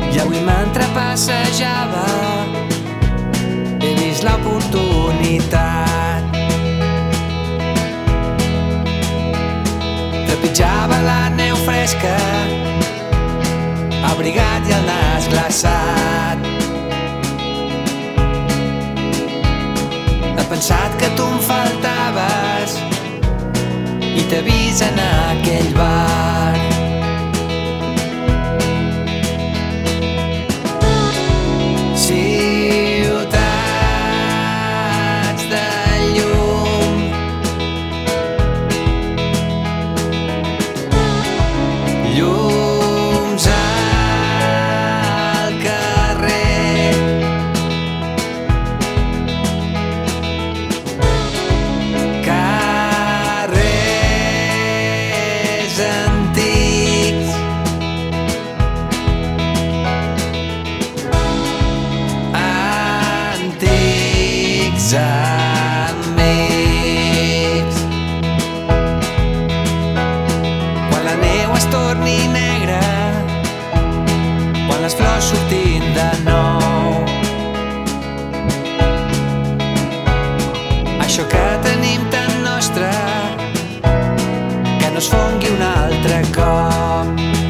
I avui mentre passejava he vist l'oportunitat. Trepitjava la neu fresca, abrigat i el nas glaçat. He pensat que tu em faltaves i t'he vist en aquell bar. Ciutats de llum, llums al carrer, carrers antics, antics amics. Quan la neu es torni negra, quan les flors surtin de nou, això que tenim tan nostre que no es fongui un altre cop.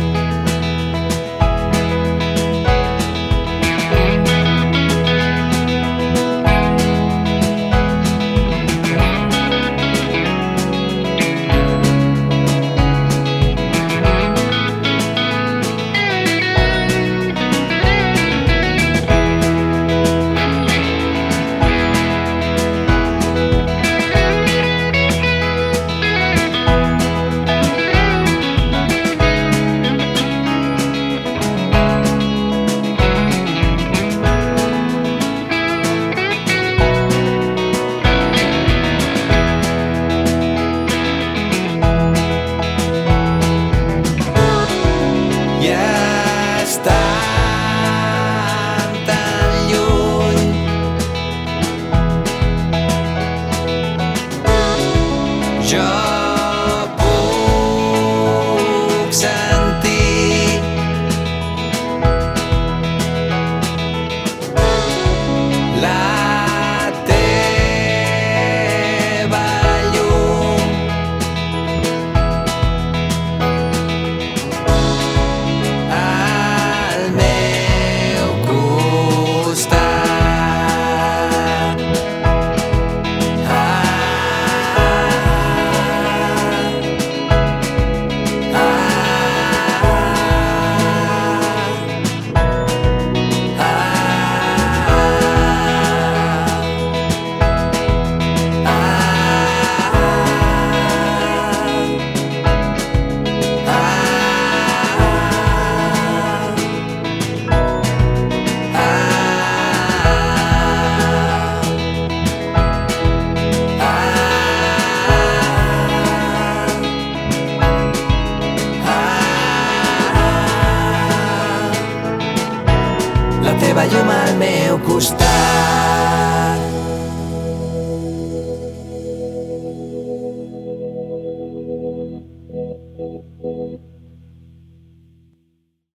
I estan tan lluny, jo puc sentir la teva llum. Al meu costat. La teva llum al meu costat.